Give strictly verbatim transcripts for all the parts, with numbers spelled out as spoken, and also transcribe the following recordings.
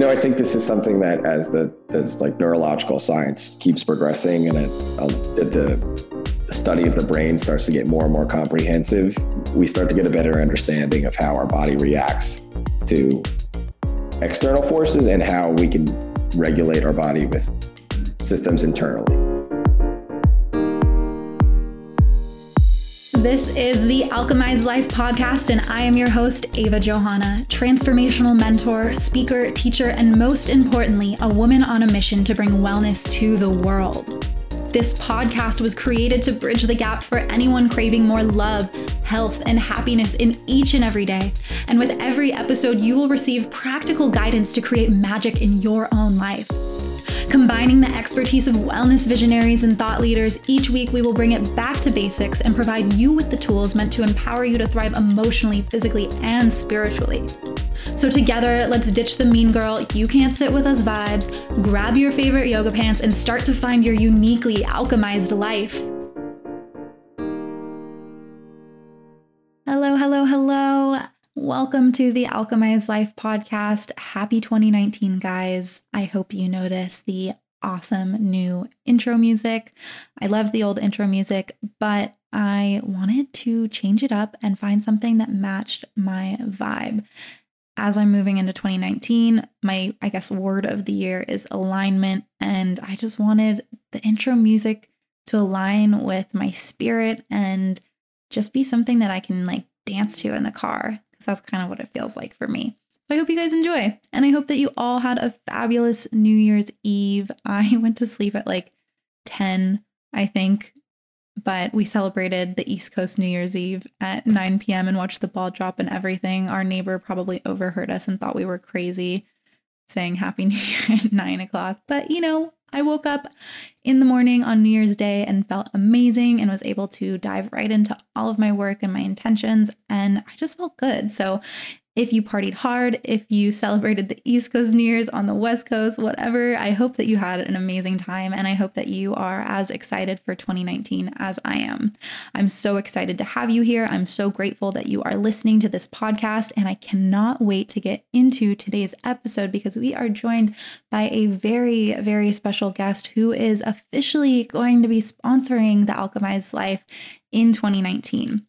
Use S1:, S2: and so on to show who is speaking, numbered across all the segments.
S1: know, I think this is something that as the as like neurological science keeps progressing and it, uh, the study of the brain starts to get more and more comprehensive, we start to get a better understanding of how our body reacts to external forces and how we can regulate our body with systems internally.
S2: This is the Alchemized Life podcast, and I am your host, Ava Johanna, transformational mentor, speaker, teacher, and most importantly, a woman on a mission to bring wellness to the world. This podcast was created to bridge the gap for anyone craving more love, health, and happiness in each and every day. And with every episode, you will receive practical guidance to create magic in your own life. Combining the expertise of wellness visionaries and thought leaders, each week we will bring it back to basics and provide you with the tools meant to empower you to thrive emotionally, physically, and spiritually. So together, let's ditch the mean girl, you can't sit with us vibes, grab your favorite yoga pants, and start to find your uniquely alchemized life. Hello, hello, hello. Welcome to the Alchemized Life podcast. Happy twenty nineteen, guys. I hope you noticed the awesome new intro music. I love the old intro music, but I wanted to change it up and find something that matched my vibe. As I'm moving into twenty nineteen, my, I guess, word of the year is alignment, and I just wanted the intro music to align with my spirit and just be something that I can like dance to in the car. That's kind of what it feels like for me. So I hope you guys enjoy. And I hope that you all had a fabulous New Year's Eve. I went to sleep at like ten, I think, but we celebrated the East Coast New Year's Eve at nine p.m. and watched the ball drop and everything. Our neighbor probably overheard us and thought we were crazy saying Happy New Year at nine o'clock. But, you know, I woke up in the morning on New Year's Day and felt amazing and was able to dive right into all of my work and my intentions, and I just felt good. So if you partied hard, if you celebrated the East Coast New Year's on the West Coast, whatever, I hope that you had an amazing time, and I hope that you are as excited for twenty nineteen as I am. I'm so excited to have you here. I'm so grateful that you are listening to this podcast, and I cannot wait to get into today's episode because we are joined by a very, very special guest who is officially going to be sponsoring the Alchemized Life in twenty nineteen.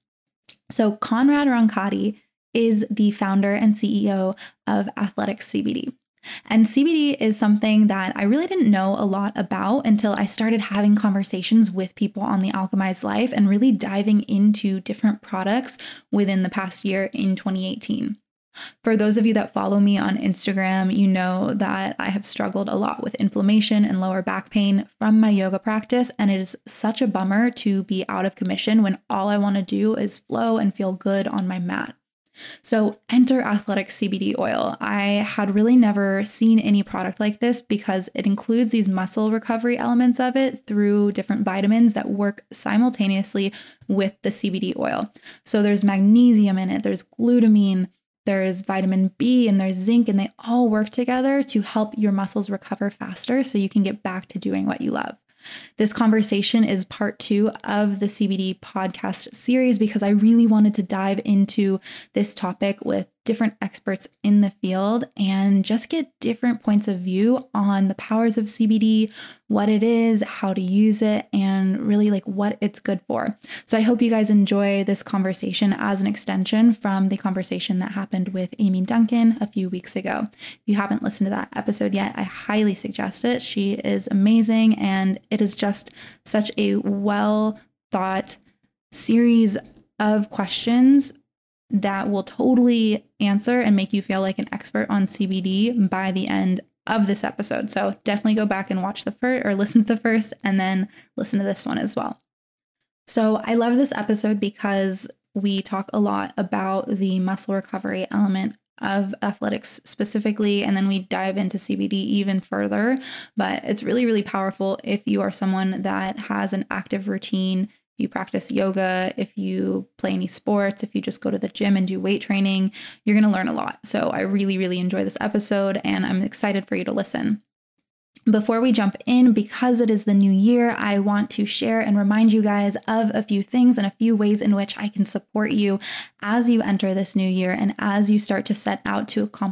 S2: So Conrad Roncati is the founder and C E O of Athletics C B D. And C B D is something that I really didn't know a lot about until I started having conversations with people on the Alchemized Life and really diving into different products within the past year in twenty eighteen. For those of you that follow me on Instagram, you know that I have struggled a lot with inflammation and lower back pain from my yoga practice, and it is such a bummer to be out of commission when all I want to do is flow and feel good on my mat. So enter Athletics C B D oil. I had really never seen any product like this because it includes these muscle recovery elements of it through different vitamins that work simultaneously with the C B D oil. So there's magnesium in it, there's glutamine, there's vitamin B, and there's zinc, and they all work together to help your muscles recover faster so you can get back to doing what you love. This conversation is part two of the C B D podcast series because I really wanted to dive into this topic with different experts in the field and just get different points of view on the powers of C B D, what it is, how to use it, and really like what it's good for. So I hope you guys enjoy this conversation as an extension from the conversation that happened with Amy Duncan a few weeks ago. If you haven't listened to that episode yet, I highly suggest it. She is amazing, and it is just such a well thought series of questions that will totally answer and make you feel like an expert on C B D by the end of this episode. So definitely go back and watch the first or listen to the first and then listen to this one as well. So I love this episode because we talk a lot about the muscle recovery element of athletics specifically, and then we dive into C B D even further. But it's really, really powerful if you are someone that has an active routine. If you practice yoga, if you play any sports, if you just go to the gym and do weight training, you're going to learn a lot. So I really, really enjoy this episode, and I'm excited for you to listen. Before we jump in, because it is the new year, I want to share and remind you guys of a few things and a few ways in which I can support you as you enter this new year and as you start to set out to accomplish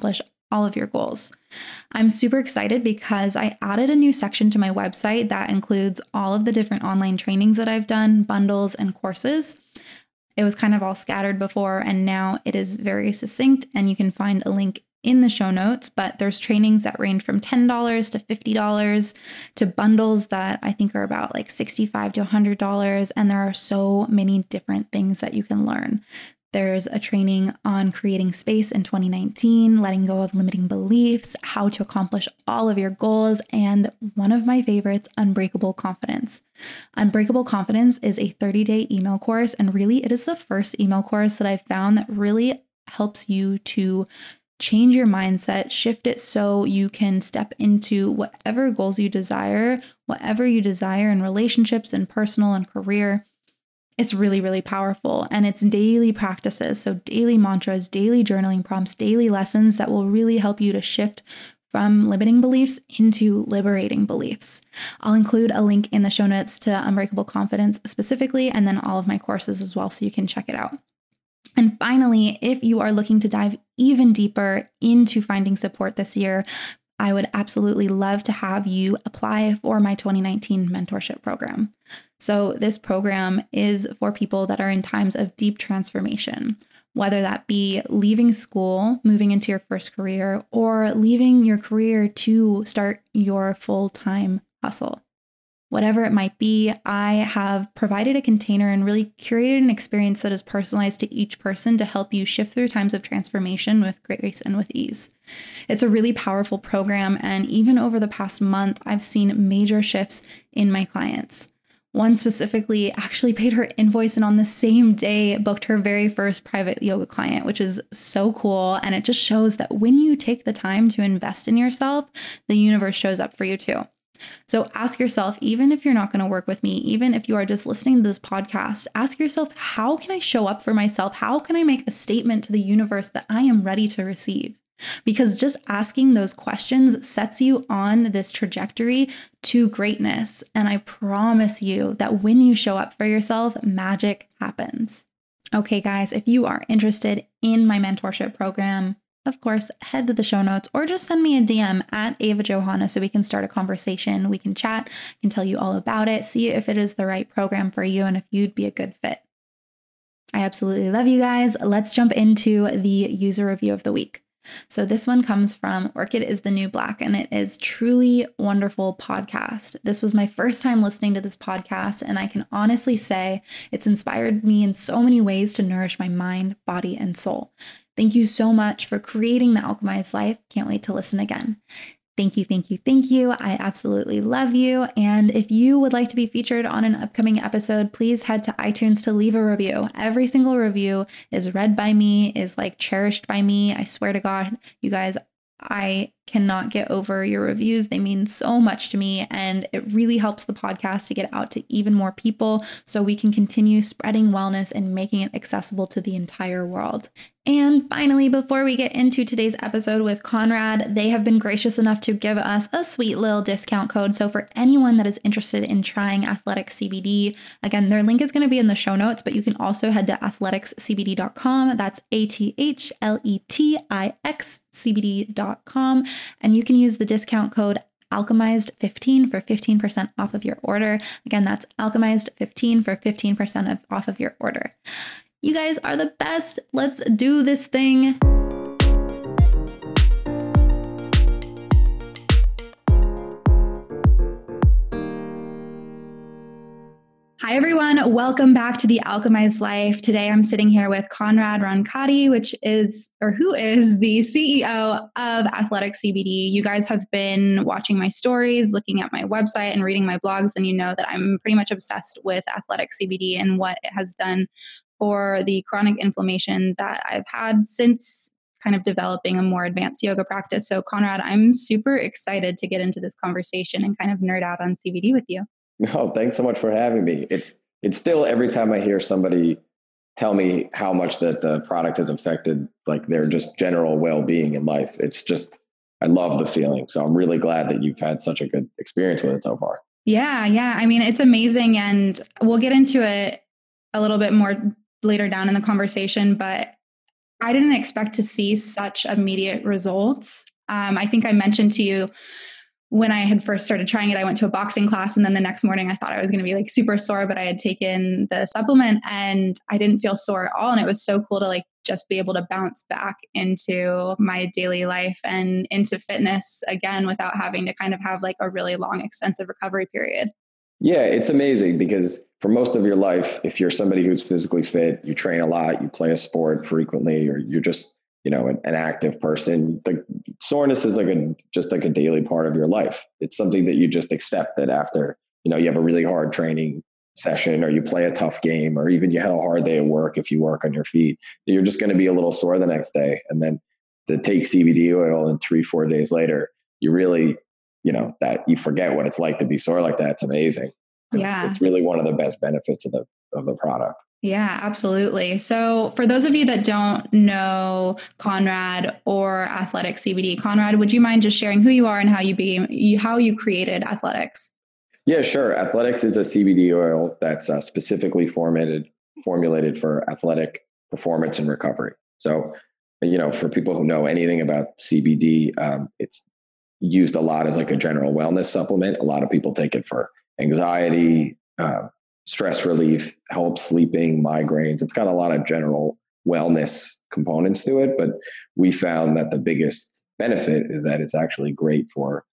S2: all of your goals. I'm super excited because I added a new section to my website that includes all of the different online trainings that I've done, bundles and courses. It was kind of all scattered before, and now it is very succinct, and you can find a link in the show notes, but there's trainings that range from ten dollars to fifty dollars to bundles that I think are about like sixty-five to one hundred dollars. And there are so many different things that you can learn. There's a training on creating space in twenty nineteen, letting go of limiting beliefs, how to accomplish all of your goals, and one of my favorites, Unbreakable Confidence. Unbreakable Confidence is a thirty-day email course, and really it is the first email course that I've found that really helps you to change your mindset, shift it so you can step into whatever goals you desire, whatever you desire in relationships and personal and career. It's really, really powerful, and it's daily practices. So daily mantras, daily journaling prompts, daily lessons that will really help you to shift from limiting beliefs into liberating beliefs. I'll include a link in the show notes to Unbreakable Confidence specifically, and then all of my courses as well, so you can check it out. And finally, if you are looking to dive even deeper into finding support this year, I would absolutely love to have you apply for my twenty nineteen mentorship program. So this program is for people that are in times of deep transformation, whether that be leaving school, moving into your first career, or leaving your career to start your full-time hustle. Whatever it might be, I have provided a container and really curated an experience that is personalized to each person to help you shift through times of transformation with grace and with ease. It's a really powerful program, and even over the past month, I've seen major shifts in my clients. One specifically actually paid her invoice and on the same day booked her very first private yoga client, which is so cool. And it just shows that when you take the time to invest in yourself, the universe shows up for you too. So ask yourself, even if you're not going to work with me, even if you are just listening to this podcast, ask yourself, how can I show up for myself? How can I make a statement to the universe that I am ready to receive? Because just asking those questions sets you on this trajectory to greatness. And I promise you that when you show up for yourself, magic happens. Okay, guys, if you are interested in my mentorship program, of course, head to the show notes or just send me a D M at Ava Johanna so we can start a conversation. We can chat, I can tell you all about it, see if it is the right program for you and if you'd be a good fit. I absolutely love you guys. Let's jump into the user review of the week. So this one comes from Orchid is the New Black, and it is truly wonderful podcast. This was my first time listening to this podcast, and I can honestly say it's inspired me in so many ways to nourish my mind, body, and soul. Thank you so much for creating the Alchemized Life. Can't wait to listen again. Thank you, thank you, thank you. I absolutely love you. And if you would like to be featured on an upcoming episode, please head to iTunes to leave a review. Every single review is read by me, is like cherished by me. I swear to God, you guys, I cannot get over your reviews. They mean so much to me, and it really helps the podcast to get out to even more people so we can continue spreading wellness and making it accessible to the entire world. And finally, before we get into today's episode with Conrad, they have been gracious enough to give us a sweet little discount code. So for anyone that is interested in trying Athletics C B D, again, their link is going to be in the show notes, but you can also head to athletics c b d dot com. That's A T H L E T I X C B D dot com. And you can use the discount code Alchemized fifteen for fifteen percent off of your order. Again, that's Alchemized fifteen for fifteen percent of, off of your order. You guys are the best. Let's do this thing. Hi, everyone. Welcome back to the Alchemized Life. Today, I'm sitting here with Conrad Roncati, which is, or who is the C E O of Athletics C B D. You guys have been watching my stories, looking at my website and reading my blogs, and you know that I'm pretty much obsessed with Athletics C B D and what it has done for the chronic inflammation that I've had since kind of developing a more advanced yoga practice. So Conrad, I'm super excited to get into this conversation and kind of nerd out on C B D with you.
S1: Oh, thanks so much for having me. It's it's still every time I hear somebody tell me how much that the product has affected like their just general well-being in life. It's just, I love the feeling. So I'm really glad that you've had such a good experience with it so far.
S2: Yeah, yeah. I mean, it's amazing. And we'll get into it a little bit more later down in the conversation, but I didn't expect to see such immediate results. Um, I think I mentioned to you when I had first started trying it, I went to a boxing class, and then the next morning I thought I was going to be like super sore, but I had taken the supplement and I didn't feel sore at all. And it was so cool to like just be able to bounce back into my daily life and into fitness again without having to kind of have like a really long, extensive recovery period.
S1: Yeah, it's amazing because for most of your life, if you're somebody who's physically fit, you train a lot, you play a sport frequently, or you're just, you know, an, an active person, the soreness is like a, just like a daily part of your life. It's something that you just accept that after, you know, you have a really hard training session or you play a tough game, or even you had a hard day at work. If you work on your feet, you're just going to be a little sore the next day. And then to take C B D oil and three, four days later, you really, you know, that you forget what it's like to be sore like that. It's amazing.
S2: Yeah.
S1: It's really one of the best benefits of the, of the product.
S2: Yeah, absolutely. So for those of you that don't know Conrad or Athletic C B D, Conrad, would you mind just sharing who you are and how you became, how you created Athletics?
S1: Yeah, sure. Athletics is a C B D oil that's uh, specifically formatted, formulated for athletic performance and recovery. So, you know, for people who know anything about C B D, um, it's used a lot as like a general wellness supplement. A lot of people take it for anxiety, uh, stress relief, help sleeping, migraines. It's got a lot of general wellness components to it, but we found that the biggest benefit is that it's actually great for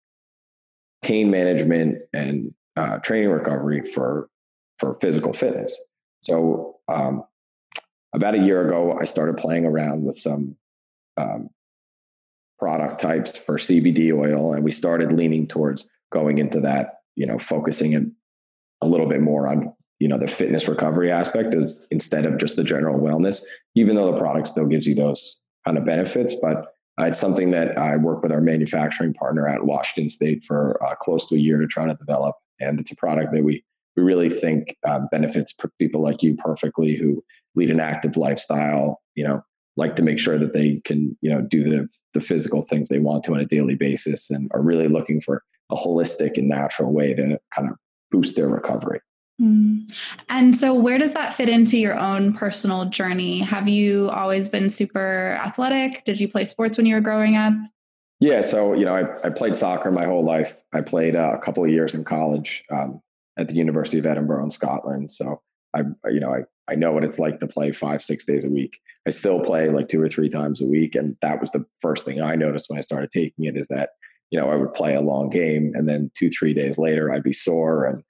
S1: pain management and uh, training recovery for for physical fitness. So um, about a year ago, I started playing around with some um, product types for C B D oil, and we started leaning towards going into that, you know, focusing it a little bit more on, you know, the fitness recovery aspect is, instead of just the general wellness, even though the product still gives you those kind of benefits. But uh, it's something that I worked with our manufacturing partner at Washington State for uh, close to a year to try to develop. And it's a product that we, we really think uh, benefits people like you perfectly, who lead an active lifestyle, you know, like to make sure that they can, you know, do the, the physical things they want to on a daily basis, and are really looking for a holistic and natural way to kind of boost their recovery.
S2: Mm. And so where does that fit into your own personal journey? Have you always been super athletic? Did you play sports when you were growing up?
S1: Yeah. So, you know, I, I played soccer my whole life. I played uh, a couple of years in college um, at the University of Edinburgh in Scotland. So I, you know, I, I know what it's like to play five, six days a week. I still play like two or three times a week. And that was the first thing I noticed when I started taking it, is that, you know, I would play a long game and then two, three days later I'd be sore, and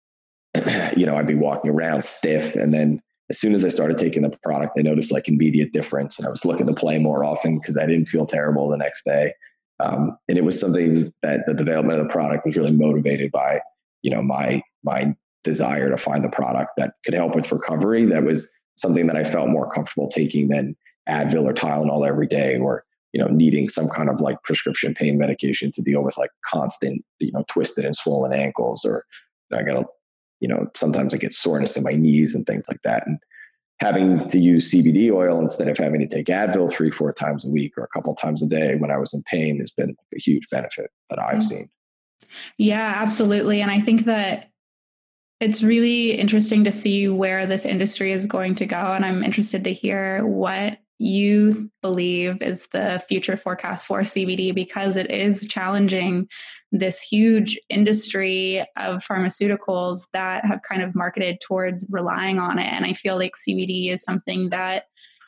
S1: you know, I'd be walking around stiff. And then as soon as I started taking the product, I noticed like immediate difference. And I was looking to play more often because I didn't feel terrible the next day. Um, and it was something that the development of the product was really motivated by, you know, my, my desire to find the product that could help with recovery. That was something that I felt more comfortable taking than Advil or Tylenol every day, or, you know, needing some kind of like prescription pain medication to deal with like constant, you know, twisted and swollen ankles, or I got to, you know, sometimes I get soreness in my knees and things like that. And having to use C B D oil instead of having to take Advil three, four times a week or a couple of times a day when I was in pain has been a huge benefit that I've seen.
S2: Yeah, absolutely. And I think that it's really interesting to see where this industry is going to go. And I'm interested to hear what you believe is the future forecast for C B D, because it is challenging this huge industry of pharmaceuticals that have kind of marketed towards relying on it. And I feel like C B D is something that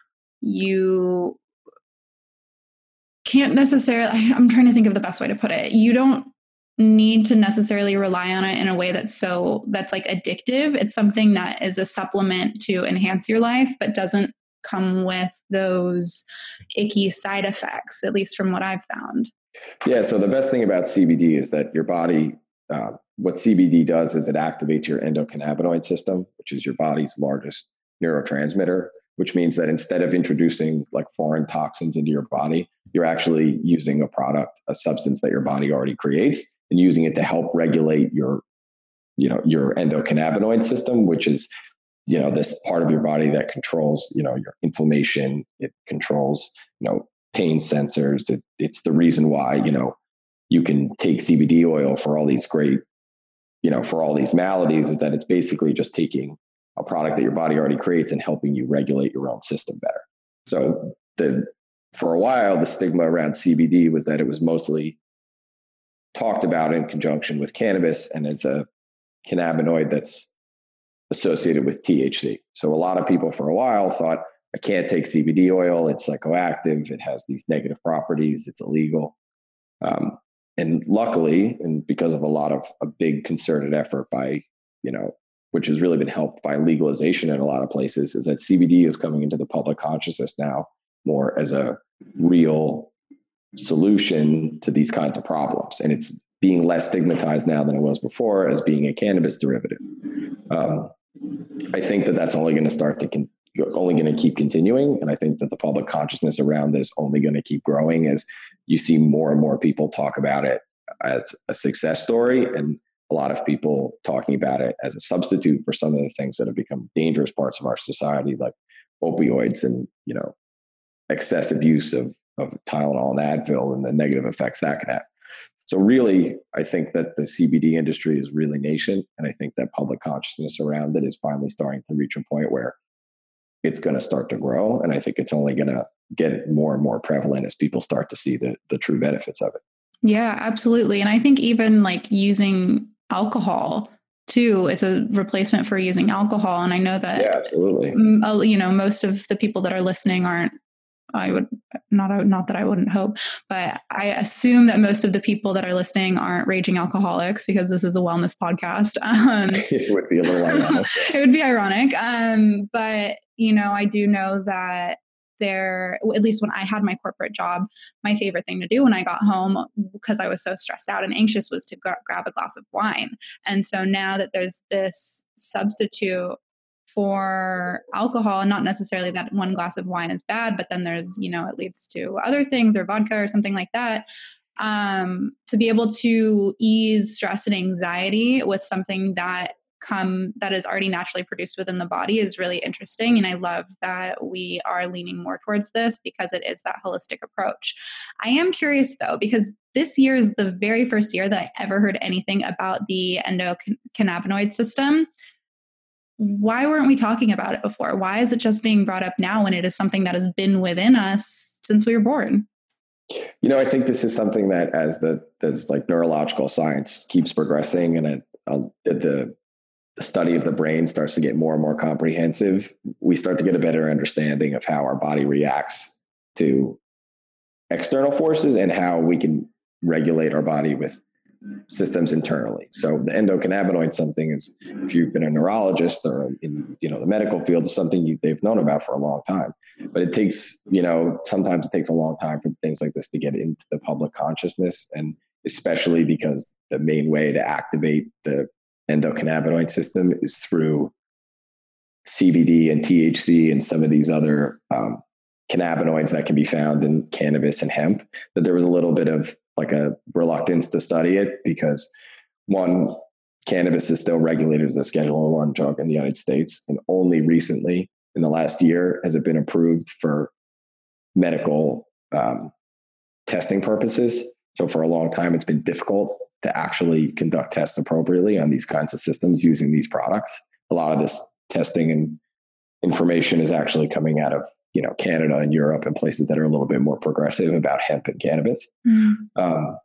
S2: you can't necessarily, I'm trying to think of the best way to put it. You don't need to necessarily rely on it in a way that's so, that's like addictive. It's something that is a supplement to enhance your life, but doesn't come with those icky side effects, at least from what I've found.
S1: Yeah. So the best thing about C B D is that your body, uh, what C B D does is it activates your endocannabinoid system, which is your body's largest neurotransmitter, which means that instead of introducing like foreign toxins into your body, you're actually using a product, a substance that your body already creates, and using it to help regulate your, you know, your endocannabinoid system, which is, you know, this part of your body that controls, you know, your inflammation. It controls, you know, pain sensors. It, it's the reason why, you know, you can take C B D oil for all these great, you know, for all these maladies, is that it's basically just taking a product that your body already creates and helping you regulate your own system better. So the for a while, the stigma around C B D was that it was mostly talked about in conjunction with cannabis, and it's a cannabinoid that's associated with T H C. So a lot of people for a while thought, I can't take C B D oil. It's psychoactive. It has these negative properties. It's illegal. Um, and luckily, and because of a lot of a big concerted effort by, you know, which has really been helped by legalization in a lot of places, is that C B D is coming into the public consciousness now more as a real solution to these kinds of problems. And it's being less stigmatized now than it was before as being a cannabis derivative. Um, I think that that's only going to start to con- only going to keep continuing. And I think that the public consciousness around it is only going to keep growing as you see more and more people talk about it as a success story, and a lot of people talking about it as a substitute for some of the things that have become dangerous parts of our society, like opioids and, you know, excessive use of, of Tylenol and Advil and the negative effects that can have. So really, I think that the C B D industry is really nascent. And I think that public consciousness around it is finally starting to reach a point where it's going to start to grow. And I think it's only going to get more and more prevalent as people start to see the, the true benefits of it.
S2: Yeah, absolutely. And I think even like using alcohol too, it's a replacement for using alcohol. And I know that,
S1: yeah, absolutely.
S2: You know, most of the people that are listening aren't, I would not, not that I wouldn't hope, but I assume that most of the people that are listening aren't raging alcoholics because this is a wellness podcast. Um,
S1: it would be a little ironic.
S2: It would be ironic. Um, but, you know, I do know that there, at least when I had my corporate job, my favorite thing to do when I got home, because I was so stressed out and anxious, was to gra- grab a glass of wine. And so now that there's this substitute for alcohol, and not necessarily that one glass of wine is bad, but then there's, you know, it leads to other things or vodka or something like that. Um, to be able to ease stress and anxiety with something that come that is already naturally produced within the body is really interesting. And I love that we are leaning more towards this because it is that holistic approach. I am curious though, because this year is the very first year that I ever heard anything about the endocannabinoid system. Why weren't we talking about it before? Why is it just being brought up now when it is something that has been within us since we were born?
S1: You know, I think this is something that as the, as like neurological science keeps progressing and it, uh, the, the study of the brain starts to get more and more comprehensive, we start to get a better understanding of how our body reacts to external forces and how we can regulate our body with systems internally. So the endocannabinoid something is, if you've been a neurologist or in, you know, the medical field, is something you, they've known about for a long time, but it takes, you know, sometimes it takes a long time for things like this to get into the public consciousness. And especially because the main way to activate the endocannabinoid system is through C B D and T H C and some of these other um, cannabinoids that can be found in cannabis and hemp, that there was a little bit of like a reluctance to study it because, one, cannabis is still regulated as a Schedule One drug in the United States. And only recently in the last year has it been approved for medical um, testing purposes. So for a long time, it's been difficult to actually conduct tests appropriately on these kinds of systems using these products. A lot of this testing and information is actually coming out of, you know, Canada and Europe and places that are a little bit more progressive about hemp and cannabis. Mm. Um,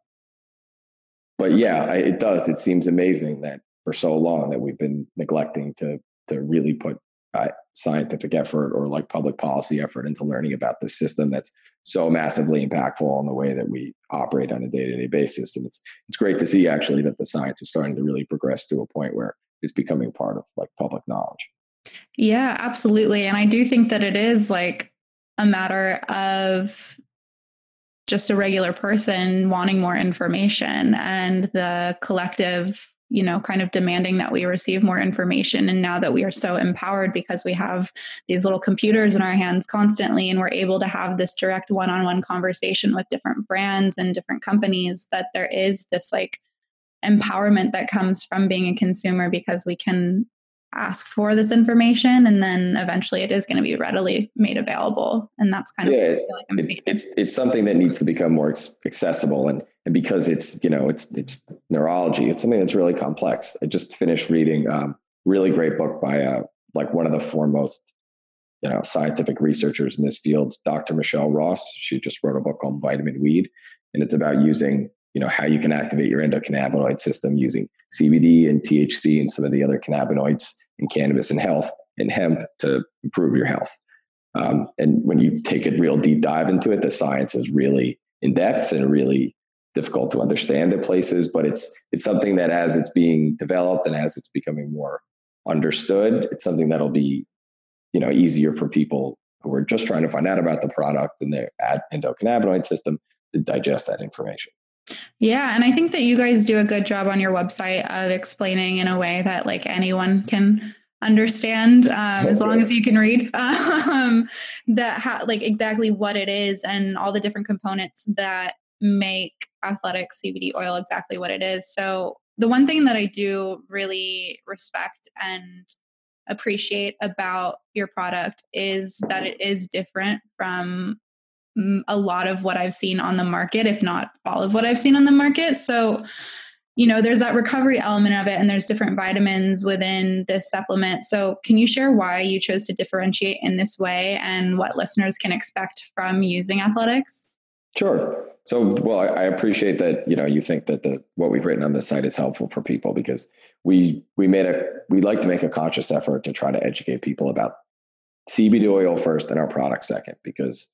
S1: but yeah, I, it does. It seems amazing that for so long that we've been neglecting to to really put uh, scientific effort or like public policy effort into learning about the system that's so massively impactful on the way that we operate on a day-to-day basis. And it's it's great to see actually that the science is starting to really progress to a point where it's becoming part of like public knowledge.
S2: Yeah, absolutely. And I do think that it is like a matter of just a regular person wanting more information and the collective, you know, kind of demanding that we receive more information. And now that we are so empowered because we have these little computers in our hands constantly, and we're able to have this direct one-on-one conversation with different brands and different companies, that there is this like empowerment that comes from being a consumer because we can ask for this information and then eventually it is going to be readily made available. And that's kind of
S1: yeah,
S2: what I feel like I'm
S1: it's,
S2: seeing.
S1: It's, it's something that needs to become more accessible. And, and because it's, you know, it's, it's neurology, it's something that's really complex. I just finished reading a um, really great book by uh, like one of the foremost you know, scientific researchers in this field, Doctor Michelle Ross. She just wrote a book called Vitamin Weed, and it's about using, you know, how you can activate your endocannabinoid system using C B D and T H C and some of the other cannabinoids in cannabis and health and hemp to improve your health. Um, and when you take a real deep dive into it, the science is really in depth and really difficult to understand at places, but it's it's something that as it's being developed and as it's becoming more understood, it's something that'll be, you know, easier for people who are just trying to find out about the product and their endocannabinoid system to digest that information.
S2: Yeah. And I think that you guys do a good job on your website of explaining in a way that like anyone can understand, um, as long as you can read, um, that ha- like exactly what it is and all the different components that make Athletic C B D oil exactly what it is. So the one thing that I do really respect and appreciate about your product is that it is different from a lot of what I've seen on the market, if not all of what I've seen on the market. So, you know, there's that recovery element of it, and there's different vitamins within this supplement. So can you share why you chose to differentiate in this way and what listeners can expect from using Athletics?
S1: Sure. So, well, I, I appreciate that, you know, you think that the what we've written on the site is helpful for people, because we we made a we like to make a conscious effort to try to educate people about C B D oil first and our product second, because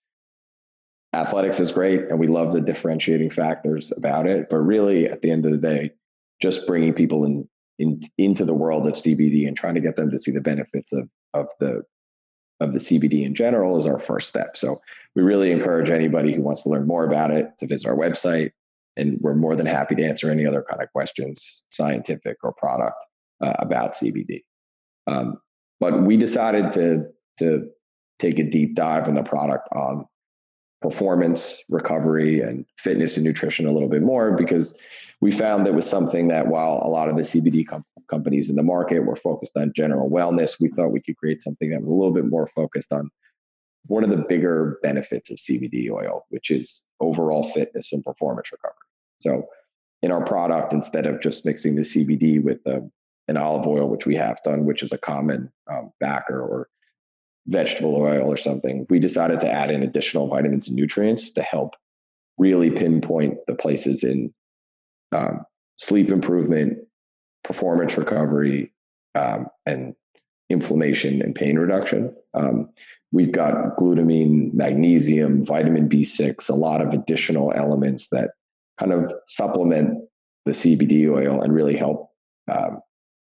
S1: Athletics is great and we love the differentiating factors about it. But really, at the end of the day, just bringing people in, in into the world of C B D and trying to get them to see the benefits of of the of the C B D in general is our first step. So we really encourage anybody who wants to learn more about it to visit our website, and we're more than happy to answer any other kind of questions, scientific or product, uh, about C B D. Um, but we decided to to take a deep dive in the product on performance, recovery, and fitness and nutrition a little bit more, because we found that was something that, while a lot of the C B D com- companies in the market were focused on general wellness, we thought we could create something that was a little bit more focused on one of the bigger benefits of C B D oil, which is overall fitness and performance recovery. So in our product, instead of just mixing the C B D with uh, an olive oil, which we have done, which is a common um, backer, or vegetable oil or something, we decided to add in additional vitamins and nutrients to help really pinpoint the places in um, sleep improvement, performance recovery, um, and inflammation and pain reduction. Um, we've got glutamine, magnesium, vitamin B six, a lot of additional elements that kind of supplement the C B D oil and really help um,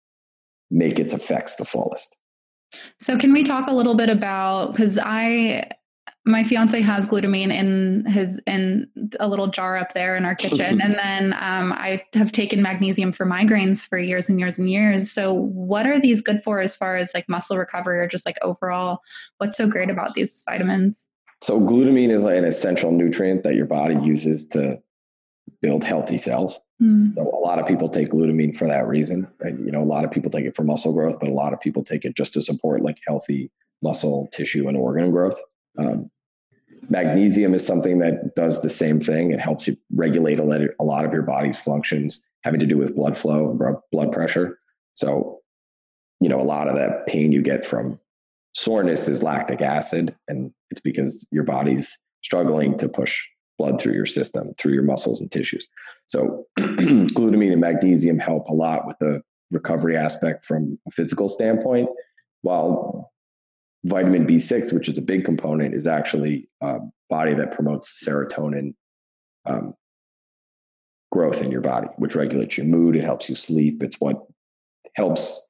S1: make its effects the fullest.
S2: So can we talk a little bit about, because I, my fiance has glutamine in his, in a little jar up there in our kitchen. And then um, I have taken magnesium for migraines for years and years and years. So what are these good for as far as like muscle recovery, or just like overall, what's so great about these vitamins?
S1: So glutamine is like an essential nutrient that your body uses to build healthy cells. Mm. So a lot of people take glutamine for that reason. And, you know, a lot of people take it for muscle growth, but a lot of people take it just to support like healthy muscle tissue and organ growth. Um, magnesium is something that does the same thing. It helps you regulate a lot of your body's functions having to do with blood flow and blood pressure. So, you know, a lot of that pain you get from soreness is lactic acid, and it's because your body's struggling to push blood through your system, through your muscles and tissues. So glutamine and magnesium help a lot with the recovery aspect from a physical standpoint, while vitamin B six, which is a big component, is actually a body that promotes serotonin um, growth in your body, which regulates your mood. It helps you sleep. It's what helps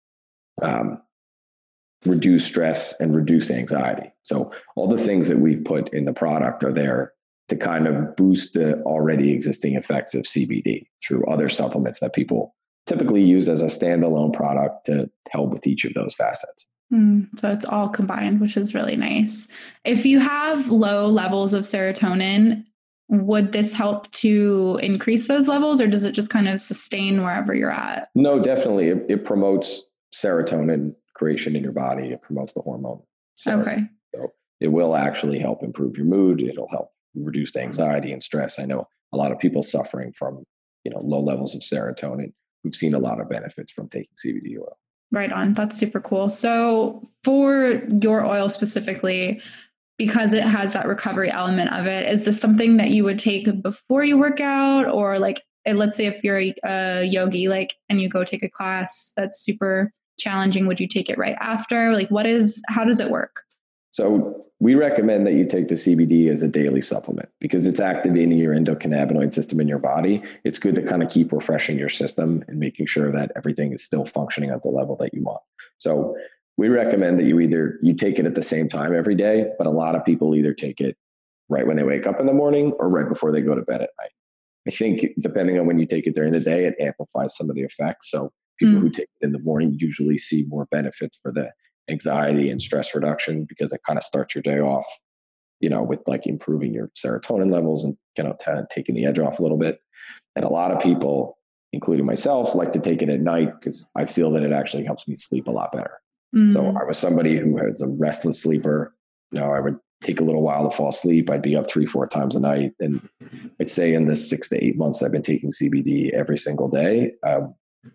S1: um, reduce stress and reduce anxiety. So all the things that we've put in the product are there to kind of boost the already existing effects of C B D through other supplements that people typically use as a standalone product to help with each of those facets.
S2: Mm, so it's all combined, which is really nice. If you have low levels of serotonin, would this help to increase those levels, or does it just kind of sustain wherever you're at?
S1: No, definitely. It, it promotes serotonin creation in your body. It promotes the hormone serotonin. Okay. So it will actually help improve your mood. It'll help reduce anxiety and stress. I know a lot of people suffering from, you know, low levels of serotonin who've seen a lot of benefits from taking C B D oil.
S2: Right on. That's super cool. So for your oil specifically, because it has that recovery element of it, is this something that you would take before you work out, or like, let's say if you're a, a yogi, like, and you go take a class that's super challenging, would you take it right after? Like, what is, how does it work?
S1: So we recommend that you take the C B D as a daily supplement because it's activating your endocannabinoid system in your body. It's good to kind of keep refreshing your system and making sure that everything is still functioning at the level that you want. So we recommend that you either you take it at the same time every day, but a lot of people either take it right when they wake up in the morning or right before they go to bed at night. I think depending on when you take it during the day, it amplifies some of the effects. So people mm. who take it in the morning usually see more benefits for the anxiety and stress reduction because it kind of starts your day off, you know, with like improving your serotonin levels and, you know, t- taking the edge off a little bit. And a lot of people, including myself, like to take it at night because I feel that it actually helps me sleep a lot better. Mm. So I was somebody who was a restless sleeper. You know, I would take a little while to fall asleep. I'd be up three, four times a night. And I'd say in the six to eight months I've been taking C B D every single day, um,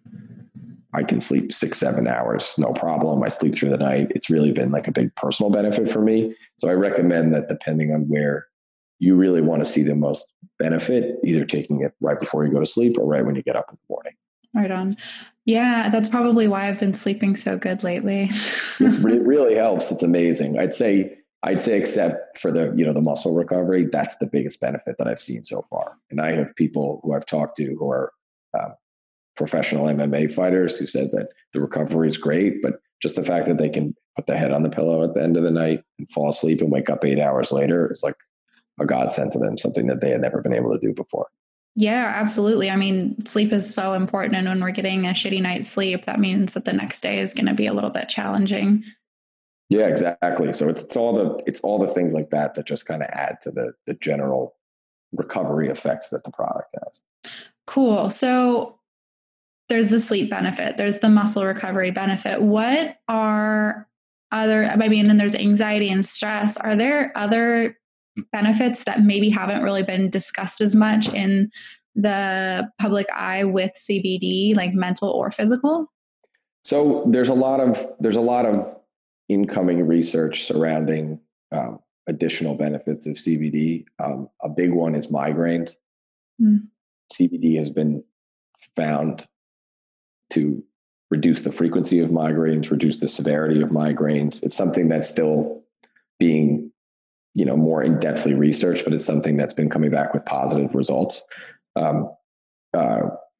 S1: I can sleep six, seven hours, no problem. I sleep through the night. It's really been like a big personal benefit for me. So I recommend that depending on where you really want to see the most benefit, either taking it right before you go to sleep or right when you get up in the morning.
S2: Right on. Yeah, that's probably why I've been sleeping so good lately.
S1: It really helps. It's amazing. I'd say, I'd say, except for the, you know, the muscle recovery, that's the biggest benefit that I've seen so far. And I have people who I've talked to who are uh, professional M M A fighters who said that the recovery is great, but just the fact that they can put their head on the pillow at the end of the night and fall asleep and wake up eight hours later is like a godsend to them, something that they had never been able to do before.
S2: Yeah, absolutely. I mean, sleep is so important. And when we're getting a shitty night's sleep, that means that the next day is going to be a little bit challenging.
S1: Yeah, exactly. So it's, it's all the, it's all the things like that that just kind of add to the, the general recovery effects that the product has.
S2: Cool. So there's the sleep benefit. There's the muscle recovery benefit. What are other, I mean, and there's anxiety and stress. Are there other benefits that maybe haven't really been discussed as much in the public eye with C B D, like mental or physical?
S1: So there's a lot of, there's a lot of incoming research surrounding um, additional benefits of C B D. Um, a big one is migraines. Mm. C B D has been found to reduce the frequency of migraines, reduce the severity of migraines. It's something that's still being, you know, more in-depthly researched, but it's something that's been coming back with positive results. Um, uh,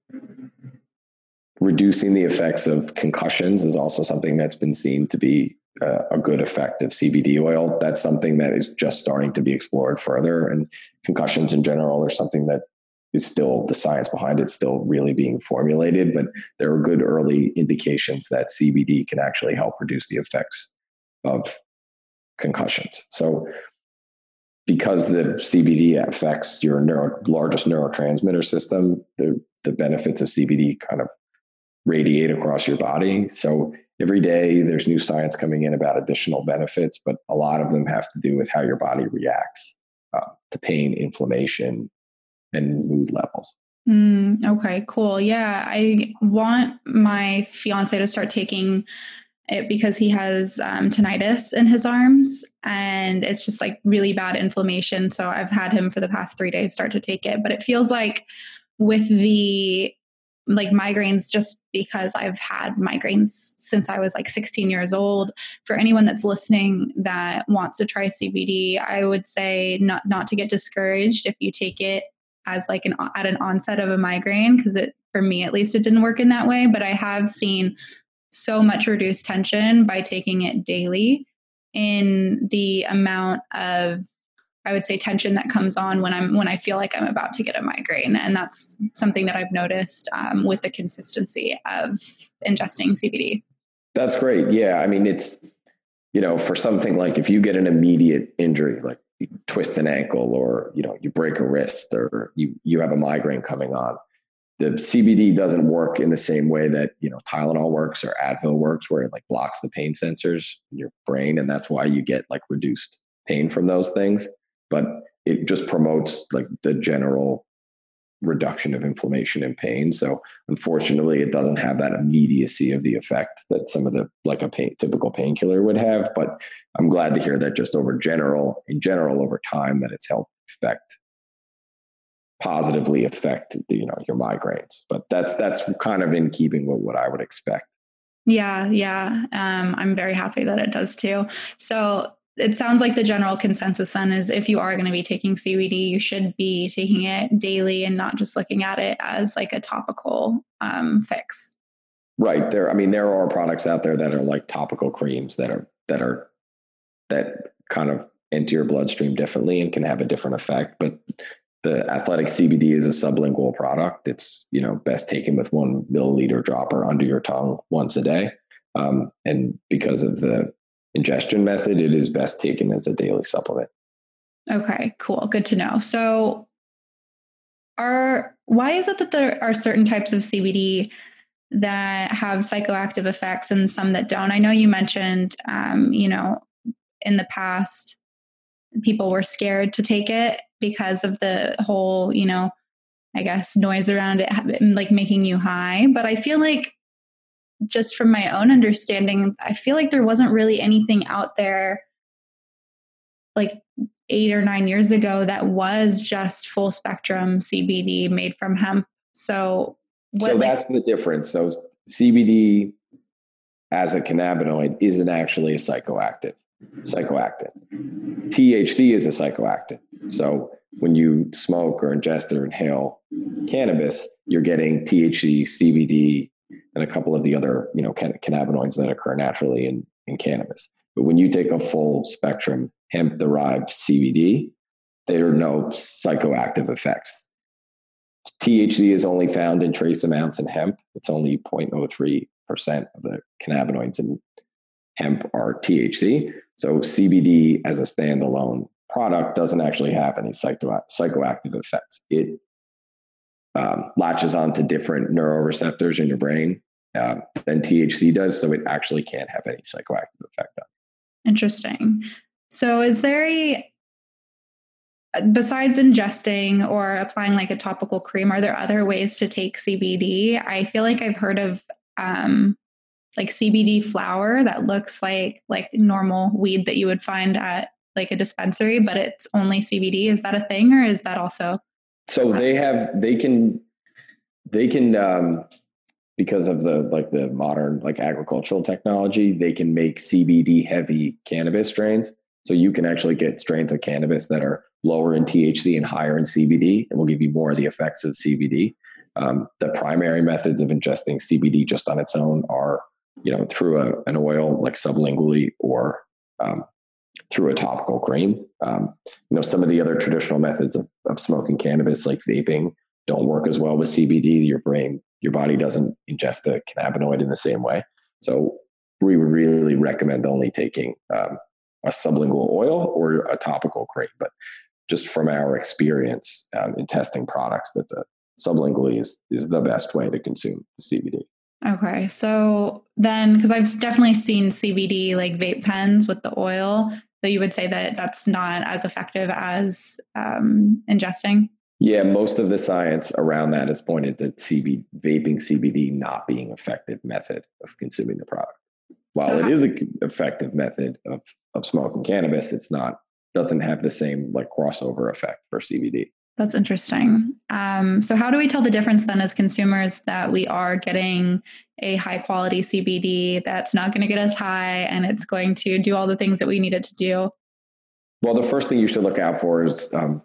S1: reducing the effects of concussions is also something that's been seen to be uh, a good effect of C B D oil. That's something that is just starting to be explored further. And concussions in general are something that is still, the science behind it still really being formulated, but there are good early indications that C B D can actually help reduce the effects of concussions. So because the C B D affects your neuro, largest neurotransmitter system, the, the benefits of C B D kind of radiate across your body. So every day there's new science coming in about additional benefits, but a lot of them have to do with how your body reacts uh, to pain, inflammation, and mood levels.
S2: Mm, okay, cool. Yeah. I want my fiance to start taking it because he has um, tinnitus in his arms and it's just like really bad inflammation. So I've had him for the past three days start to take it, but it feels like with the like migraines, just because I've had migraines since I was like sixteen years old. For anyone that's listening that wants to try C B D, I would say not, not to get discouraged if you take it as like an at an onset of a migraine, because it, for me at least, it didn't work in that way. But I have seen so much reduced tension by taking it daily in the amount of, I would say, tension that comes on when I'm when I feel like I'm about to get a migraine. And that's something that I've noticed um, with the consistency of ingesting C B D.
S1: That's great. Yeah. I mean, it's, you know, for something like if you get an immediate injury, like you twist an ankle or, you know, you break a wrist or you, you have a migraine coming on, the C B D doesn't work in the same way that, you know, Tylenol works or Advil works, where it like blocks the pain sensors in your brain. And that's why you get like reduced pain from those things. But it just promotes like the general reduction of inflammation and pain. So unfortunately, it doesn't have that immediacy of the effect that some of the like a pain, typical painkiller would have. But I'm glad to hear that just over general, in general, over time, that it's helped affect positively affect the, you know, your migraines. But that's that's kind of in keeping with what I would expect.
S2: Yeah, yeah. Um, I'm very happy that it does too. So it sounds like the general consensus then is if you are going to be taking C B D, you should be taking it daily and not just looking at it as like a topical um, fix.
S1: Right. There, I mean, there are products out there that are like topical creams that are that are that kind of enter your bloodstream differently and can have a different effect. But the Athletic C B D is a sublingual product. It's, you know, best taken with one milliliter dropper under your tongue once a day. Um, and because of the ingestion method, it is best taken as a daily supplement.
S2: Okay, cool. Good to know. So are, why is it that there are certain types of C B D that have psychoactive effects and some that don't? I know you mentioned, um, you know, in the past, people were scared to take it because of the whole, you know, I guess noise around it, like making you high. But I feel like just from my own understanding, I feel like there wasn't really anything out there like eight or nine years ago that was just full spectrum C B D made from hemp. So
S1: what, so that's like, the difference. So C B D as a cannabinoid isn't actually a psychoactive. Psychoactive. T H C is a psychoactive. So when you smoke or ingest or inhale cannabis, you're getting T H C, C B D, and a couple of the other, you know, cannabinoids that occur naturally in, in cannabis. But when you take a full spectrum hemp-derived C B D, there are no psychoactive effects. T H C is only found in trace amounts in hemp. It's only zero point zero three percent of the cannabinoids in hemp are T H C. So C B D as a standalone product doesn't actually have any psycho- psychoactive effects. It um, latches onto different neuroreceptors in your brain uh, than T H C does. So it actually can't have any psychoactive effect on it.
S2: Interesting. So is there a, besides ingesting or applying like a topical cream, are there other ways to take C B D? I feel like I've heard of um, like C B D flower that looks like like normal weed that you would find at like a dispensary, but it's only C B D. Is that a thing, or is that also?
S1: So they have, they can, they can, um, because of the, like the modern, like agricultural technology, they can make C B D heavy cannabis strains. So you can actually get strains of cannabis that are lower in T H C and higher in C B D, and will give you more of the effects of C B D. Um, the primary methods of ingesting C B D just on its own are, you know, through a, an oil like sublingually or um, through a topical cream. Um, you know, some of the other traditional methods of, of smoking cannabis, like vaping, don't work as well with C B D. Your brain, your body doesn't ingest the cannabinoid in the same way. So we would really recommend only taking um, a sublingual oil or a topical cream. But just from our experience um, in testing products, that the sublingually is, is the best way to consume the C B D.
S2: Okay. So then, because I've definitely seen C B D like vape pens with the oil. So you would say that that's not as effective as um, ingesting?
S1: Yeah, most of the science around that is pointed to C B D, vaping C B D not being an effective method of consuming the product. While so it how- is an effective method of, of smoking cannabis, it's not, doesn't have the same like crossover effect for C B D.
S2: That's interesting. Um, so how do we tell the difference then as consumers that we are getting a high quality C B D that's not going to get us high and it's going to do all the things that we need it to do?
S1: Well, the first thing you should look out for is um,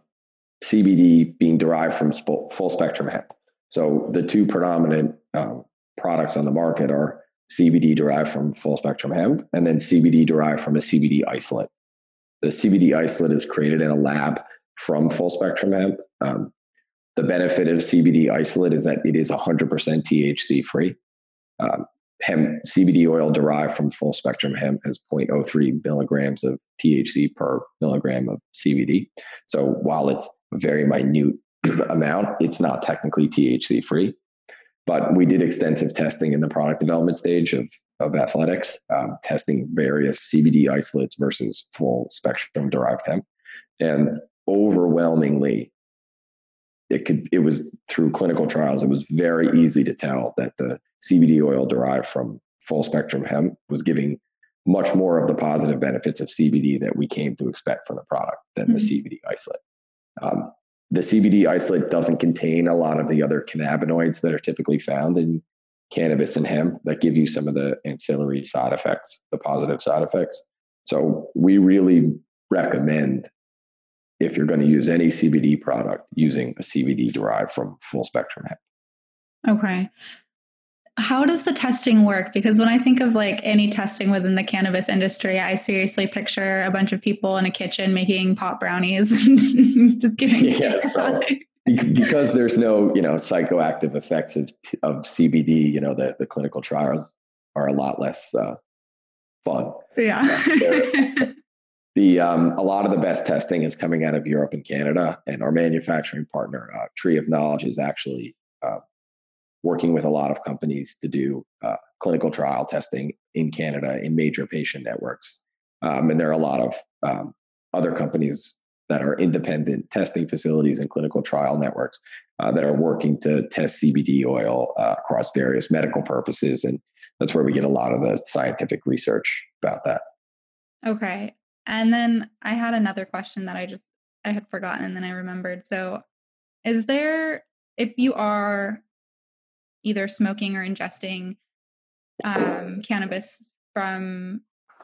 S1: C B D being derived from sp- full spectrum hemp. So the two predominant um, products on the market are C B D derived from full spectrum hemp and then C B D derived from a C B D isolate. The C B D isolate is created in a lab from full spectrum hemp. Um, the benefit of C B D isolate is that it is one hundred percent T H C free. Um, hemp C B D oil derived from full spectrum hemp has zero point zero three milligrams of T H C per milligram of C B D. So while it's a very minute amount, it's not technically T H C free. But we did extensive testing in the product development stage of, of Athletics, um, testing various C B D isolates versus full spectrum derived hemp. And overwhelmingly, it could, it was through clinical trials, it was very easy to tell that the C B D oil derived from full spectrum hemp was giving much more of the positive benefits of C B D that we came to expect from the product than mm-hmm. the C B D isolate. Um, the C B D isolate doesn't contain a lot of the other cannabinoids that are typically found in cannabis and hemp that give you some of the ancillary side effects, the positive side effects. So we really recommend, if you're going to use any C B D product, using a C B D derived from full spectrum hemp.
S2: Okay. How does the testing work? Because when I think of like any testing within the cannabis industry, I seriously picture a bunch of people in a kitchen making pot brownies and just giving.
S1: Yeah, so because there's no, you know, psychoactive effects of, of C B D, you know, the, the clinical trials are a lot less uh, fun.
S2: Yeah.
S1: Uh, the um, a lot of the best testing is coming out of Europe and Canada, and our manufacturing partner, uh, Tree of Knowledge, is actually uh, working with a lot of companies to do uh, clinical trial testing in Canada in major patient networks. Um, and there are a lot of um, other companies that are independent testing facilities and clinical trial networks uh, that are working to test C B D oil uh, across various medical purposes. And that's where we get a lot of the scientific research about that.
S2: Okay. And then I had another question that I just, I had forgotten and then I remembered. So is there, if you are either smoking or ingesting um, cannabis from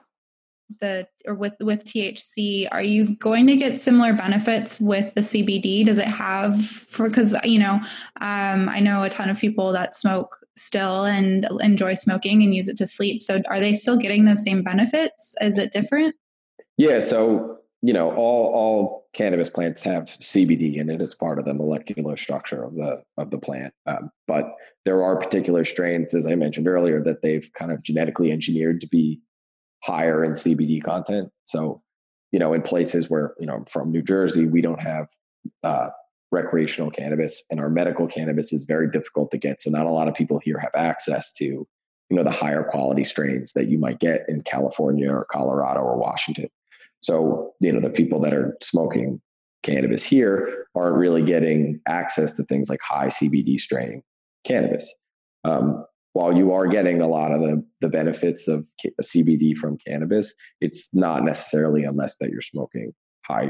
S2: the, or with, with T H C, are you going to get similar benefits with the C B D? Does it have, for, cause you know, um, I know a ton of people that smoke still and enjoy smoking and use it to sleep. So are they still getting those same benefits? Is it different?
S1: Yeah. So, you know, all, all cannabis plants have C B D in it. It's part of the molecular structure of the, of the plant. Um, but there are particular strains, as I mentioned earlier, that they've kind of genetically engineered to be higher in C B D content. So, you know, in places where, you know, I'm from New Jersey, we don't have uh, recreational cannabis, and our medical cannabis is very difficult to get. So not a lot of people here have access to, you know, the higher quality strains that you might get in California or Colorado or Washington. So, you know, the people that are smoking cannabis here aren't really getting access to things like high C B D strain cannabis. Um, while you are getting a lot of the, the benefits of C B D from cannabis, it's not necessarily, unless that you're smoking high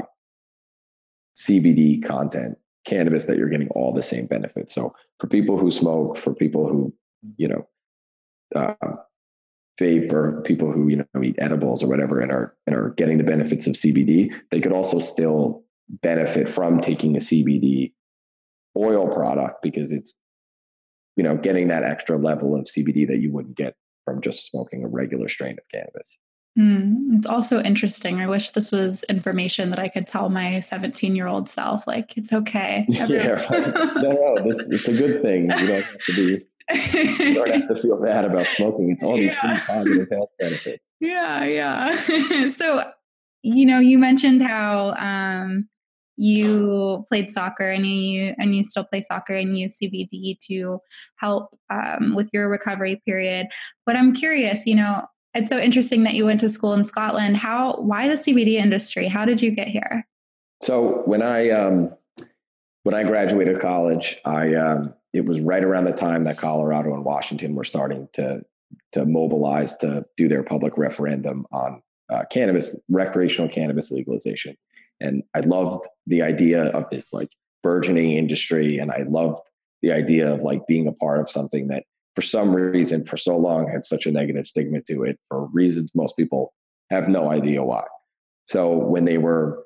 S1: C B D content cannabis, that you're getting all the same benefits. So for people who smoke, for people who, you know, uh, vape, or people who, you know, eat edibles or whatever and are, and are getting the benefits of C B D, they could also still benefit from taking a C B D oil product, because it's, you know, getting that extra level of C B D that you wouldn't get from just smoking a regular strain of cannabis.
S2: Mm, it's also interesting. I wish this was information that I could tell my seventeen year old self. Like, it's okay.
S1: Yeah, right. No, no, this, it's a good thing. You don't have to be, you don't have to feel bad about smoking. It's all these yeah. positive health benefits.
S2: Yeah. Yeah. So, you know, you mentioned how, um, you played soccer and you, and you still play soccer and use C B D to help um, with your recovery period. But I'm curious, you know, it's so interesting that you went to school in Scotland. How, why the C B D industry? How did you get here?
S1: So when I, um, when I graduated college, I, um, it was right around the time that Colorado and Washington were starting to, to mobilize to do their public referendum on uh, cannabis, recreational cannabis legalization. And I loved the idea of this like burgeoning industry. And I loved the idea of like being a part of something that for some reason for so long had such a negative stigma to it, for reasons most people have no idea why. So when they were,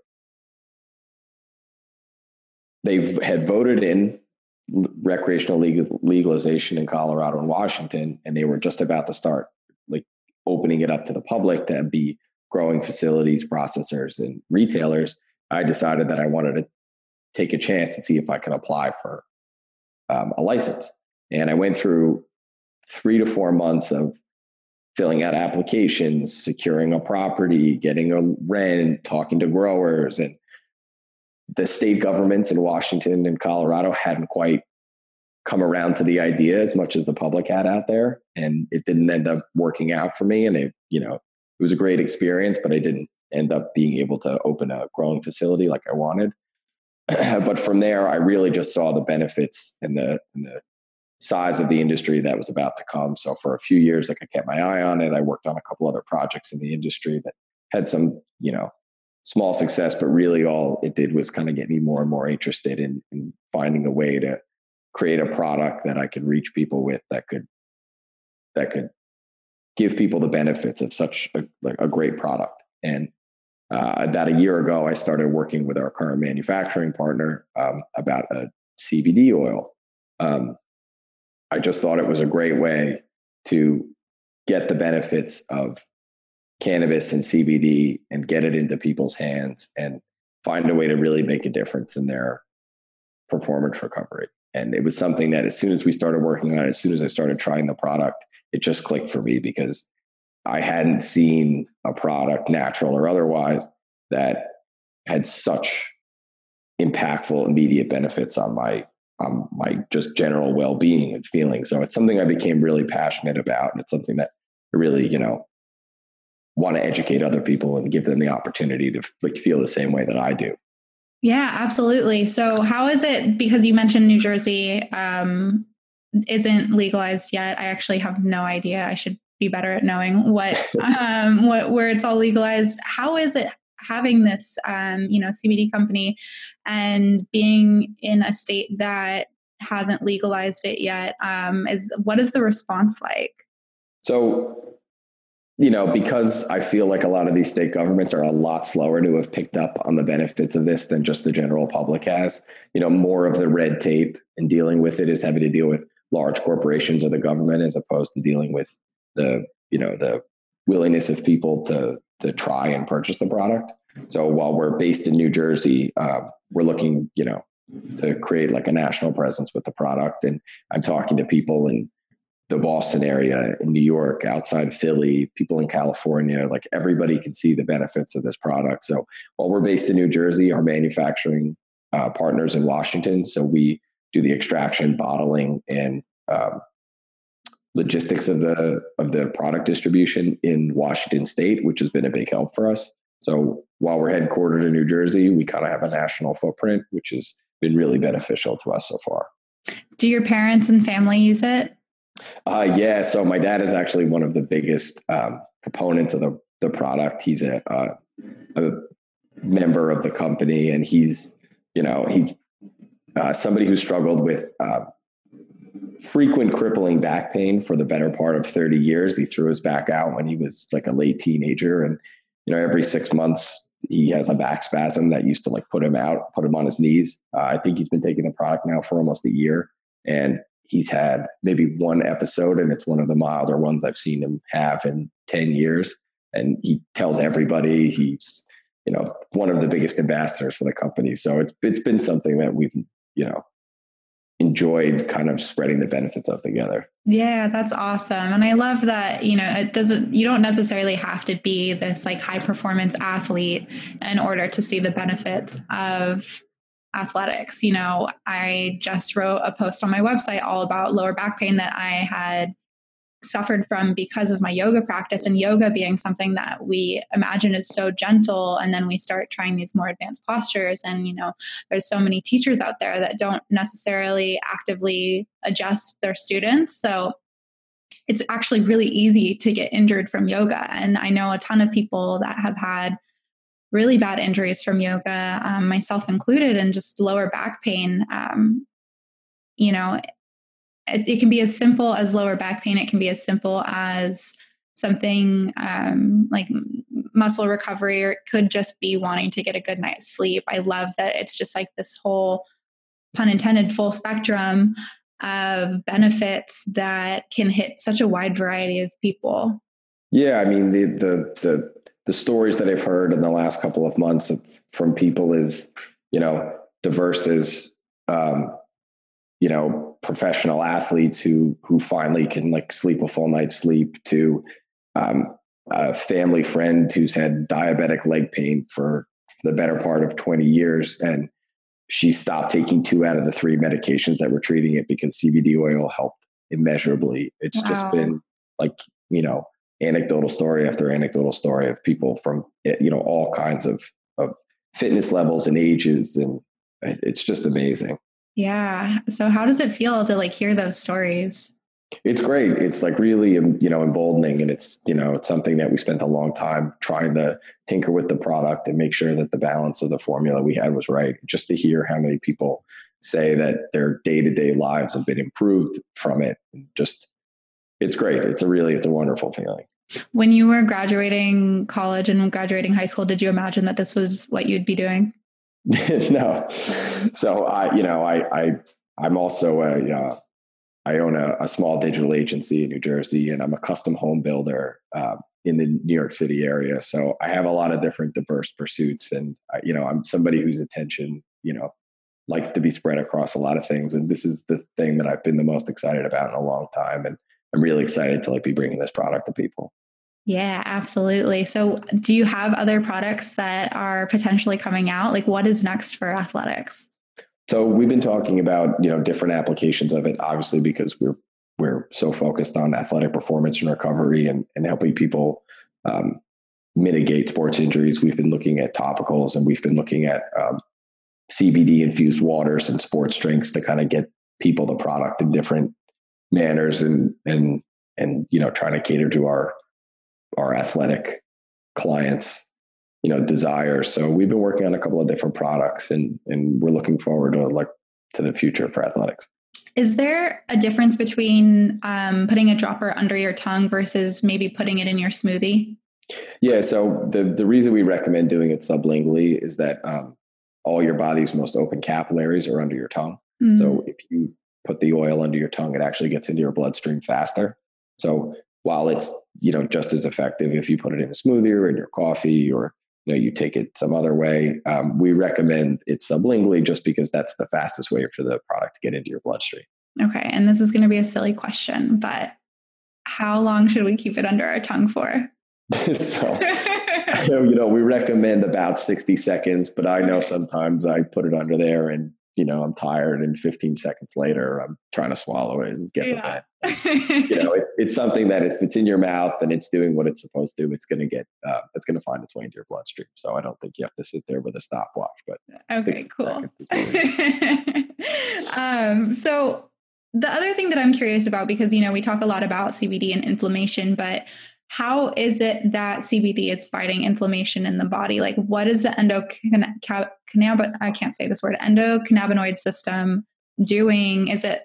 S1: they had voted in recreational legal, legalization in Colorado and Washington, and they were just about to start like opening it up to the public to be growing facilities, processors, and retailers, I decided that I wanted to take a chance and see if I could apply for um, a license. And I went through three to four months of filling out applications, securing a property, getting a rent, talking to growers. And the state governments in Washington and Colorado hadn't quite come around to the idea as much as the public had out there. And it didn't end up working out for me. And it, you know, it was a great experience, but I didn't end up being able to open a growing facility like I wanted. But from there, I really just saw the benefits and the, and the size of the industry that was about to come. So for a few years, like I kept my eye on it. I worked on a couple other projects in the industry that had some, you know, small success, but really all it did was kind of get me more and more interested in, in finding a way to create a product that I could reach people with that could, that could give people the benefits of such a, like a great product. And uh, about a year ago, I started working with our current manufacturing partner um, about a C B D oil. Um, I just thought it was a great way to get the benefits of cannabis and C B D and get it into people's hands and find a way to really make a difference in their performance recovery. And it was something that as soon as we started working on it, as soon as I started trying the product, it just clicked for me because I hadn't seen a product, natural or otherwise, that had such impactful immediate benefits on my on my just general well-being and feeling. So it's something I became really passionate about. And it's something that I really, you know, want to educate other people and give them the opportunity to like feel the same way that I do.
S2: Yeah, absolutely. So how is it, because you mentioned New Jersey um, isn't legalized yet. I actually have no idea. I should be better at knowing what, um, what, where it's all legalized. How is it having this, um, you know, C B D company and being in a state that hasn't legalized it yet? Um, is what is the response like?
S1: So, you know, because I feel like a lot of these state governments are a lot slower to have picked up on the benefits of this than just the general public has. You know, more of the red tape in dealing with it is having to deal with large corporations or the government as opposed to dealing with the, you know, the willingness of people to to try and purchase the product. So while we're based in New Jersey, uh, we're looking, you know, to create like a national presence with the product. And I'm talking to people in the Boston area, in New York, outside Philly, people in California, like everybody can see the benefits of this product. So while we're based in New Jersey, our manufacturing uh, partners in Washington. So we do the extraction, bottling, and um, logistics of the of the product distribution in Washington State, which has been a big help for us. So while we're headquartered in New Jersey, we kind of have a national footprint, which has been really beneficial to us so far.
S2: Do your parents and family use it?
S1: Uh, yeah. So my dad is actually one of the biggest um, proponents of the, the product. He's a, uh, a member of the company, and he's, you know, he's uh, somebody who struggled with uh, frequent crippling back pain for the better part of thirty years. He threw his back out when he was like a late teenager. And, you know, every six months he has a back spasm that used to like put him out, put him on his knees. Uh, I think he's been taking the product now for almost a year. And he's had maybe one episode, and it's one of the milder ones I've seen him have in ten years. And he tells everybody he's, you know, one of the biggest ambassadors for the company. So it's it's been something that we've, you know, enjoyed kind of spreading the benefits of together.
S2: Yeah, that's awesome. And I love that, you know, it doesn't, you don't necessarily have to be this like high performance athlete in order to see the benefits of athletics. You know, I just wrote a post on my website all about lower back pain that I had suffered from because of my yoga practice, and yoga being something that we imagine is so gentle. And then we start trying these more advanced postures. And, you know, there's so many teachers out there that don't necessarily actively adjust their students. So it's actually really easy to get injured from yoga. And I know a ton of people that have had really bad injuries from yoga, um, myself included, and just lower back pain. Um, you know, it, it can be as simple as lower back pain. It can be as simple as something um, like muscle recovery, or it could just be wanting to get a good night's sleep. I love that it's just like this whole, pun intended, full spectrum of benefits that can hit such a wide variety of people.
S1: Yeah, I mean, the the the the stories that I've heard in the last couple of months of, from people is, you know, diverse as, um, you know, professional athletes who who finally can like sleep a full night's sleep, to um, a family friend who's had diabetic leg pain for the better part of twenty years. And she stopped taking two out of the three medications that were treating it because C B D oil helped immeasurably. It's wow. just been like, you know, anecdotal story after anecdotal story of people from, you know, all kinds of, of fitness levels and ages. And it's just amazing.
S2: Yeah. So how does it feel to like hear those stories?
S1: It's great. It's like really, you know, emboldening. And it's, you know, it's something that we spent a long time trying to tinker with the product and make sure that the balance of the formula we had was right. Just to hear how many people say that their day-to-day lives have been improved from it. Just, it's great. It's a really, it's a wonderful feeling.
S2: When you were graduating college and graduating high school, did you imagine that this was what you'd be doing?
S1: No. So I, you know, I, I, I'm also a, uh, I own a, a small digital agency in New Jersey, and I'm a custom home builder uh, in the New York City area. So I have a lot of different diverse pursuits, and uh, you know, I'm somebody whose attention, you know, likes to be spread across a lot of things. And this is the thing that I've been the most excited about in a long time, and I'm really excited to like be bringing this product to people.
S2: Yeah, absolutely. So do you have other products that are potentially coming out? Like what is next for athletics?
S1: So we've been talking about, you know, different applications of it, obviously, because we're we're so focused on athletic performance and recovery and, and helping people um, mitigate sports injuries. We've been looking at topicals, and we've been looking at um, C B D infused waters and sports drinks to kind of get people the product in different manners and and and you know, trying to cater to our our athletic clients, you know, desires. So we've been working on a couple of different products, and and we're looking forward to like to the future for athletics.
S2: Is there a difference between um, putting a dropper under your tongue versus maybe putting it in your smoothie?
S1: Yeah. So the the reason we recommend doing it sublingually is that um, all your body's most open capillaries are under your tongue. Mm. So if you put the oil under your tongue, it actually gets into your bloodstream faster. So while it's, you know, just as effective if you put it in a smoothie or in your coffee, or, you know, you take it some other way, um, we recommend it sublingually just because that's the fastest way for the product to get into your bloodstream.
S2: Okay. And this is going to be a silly question, but how long should we keep it under our tongue for?
S1: So, you know, we recommend about sixty seconds, but I know sometimes I put it under there and, you know, I'm tired, and fifteen seconds later, I'm trying to swallow it and get yeah. to bed. You know, it, it's something that if it's in your mouth and it's doing what it's supposed to, it's going to get, uh, it's going to find its way into your bloodstream. So I don't think you have to sit there with a stopwatch, but.
S2: Okay, cool. um, so the other thing that I'm curious about, because, you know, we talk a lot about C B D and inflammation, but how is it that C B D is fighting inflammation in the body? Like, what is the endocannabinoid, I can't say this word, endocannabinoid system doing? Is it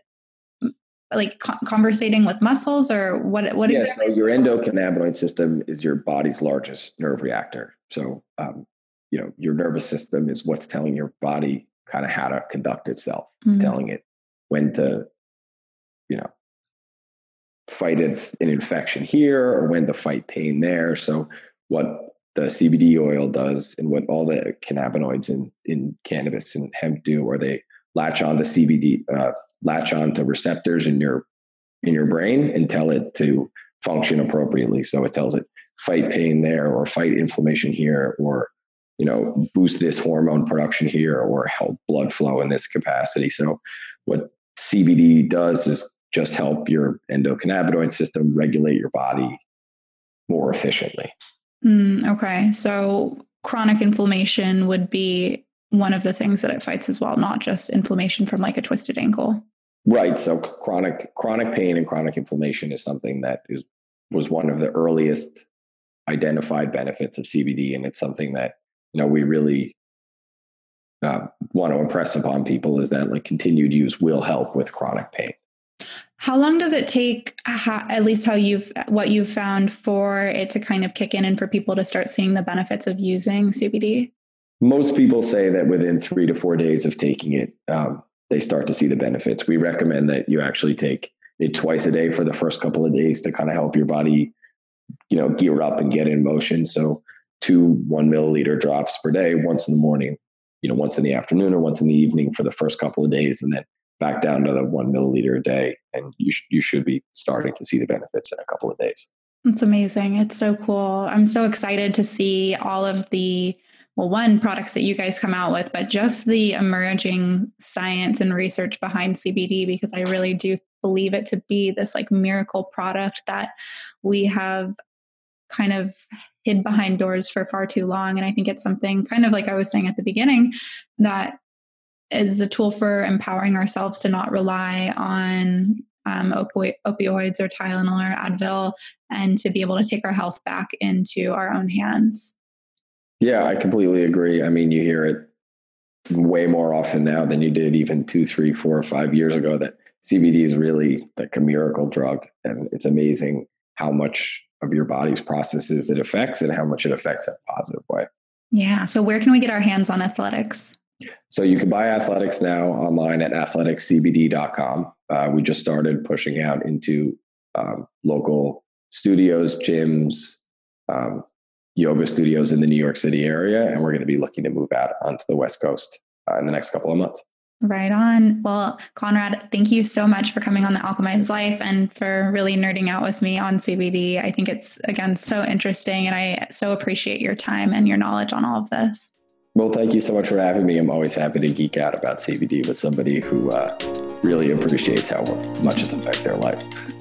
S2: like conversating with muscles, or what? What
S1: yeah,
S2: exactly?
S1: So your endocannabinoid system is your body's largest nerve reactor. So, um, you know, your nervous system is what's telling your body kind of how to conduct itself. It's mm-hmm. telling it when to, you know, fight an infection here or when to fight pain there. So what the C B D oil does, and what all the cannabinoids in, in cannabis and hemp do, are they latch on to C B D, uh, latch on to receptors in your, in your brain and tell it to function appropriately. So it tells it fight pain there, or fight inflammation here, or, you know, boost this hormone production here, or help blood flow in this capacity. So what C B D does is just help your endocannabinoid system regulate your body more efficiently.
S2: Mm, okay. So chronic inflammation would be one of the things that it fights as well, not just inflammation from like a twisted ankle.
S1: Right. So chronic, chronic pain and chronic inflammation is something that is, was one of the earliest identified benefits of C B D. And it's something that, you know, we really uh, want to impress upon people, is that like continued use will help with chronic pain.
S2: How long does it take, at least how you've, what you've found, for it to kind of kick in and for people to start seeing the benefits of using C B D?
S1: Most people say that within three to four days of taking it, um, they start to see the benefits. We recommend that you actually take it twice a day for the first couple of days to kind of help your body, you know, gear up and get in motion. So two one milliliter drops per day, once in the morning, you know, once in the afternoon or once in the evening for the first couple of days, and then back down to the one milliliter a day. And you, sh- you should be starting to see the benefits in a couple of days.
S2: It's amazing. It's so cool. I'm so excited to see all of the, well, one, products that you guys come out with, but just the emerging science and research behind C B D, because I really do believe it to be this like miracle product that we have kind of hid behind doors for far too long. And I think it's something kind of like I was saying at the beginning, that is a tool for empowering ourselves to not rely on um, opi- opioids or Tylenol or Advil, and to be able to take our health back into our own hands.
S1: Yeah, I completely agree. I mean, you hear it way more often now than you did even two, three, four, or five years ago that C B D is really like a miracle drug. And it's amazing how much of your body's processes it affects and how much it affects in a positive way.
S2: Yeah. So where can we get our hands on Athletics?
S1: So you can buy Athletics now online at athletics c b d dot com. Uh, we just started pushing out into um, local studios, gyms, um, yoga studios in the New York City area. And we're going to be looking to move out onto the West Coast uh, in the next couple of months.
S2: Right on. Well, Conrad, thank you so much for coming on the Alchemized Life and for really nerding out with me on C B D. I think it's, again, so interesting, and I so appreciate your time and your knowledge on all of this.
S1: Well, thank you so much for having me. I'm always happy to geek out about C B D with somebody who uh, really appreciates how much it's affected their life.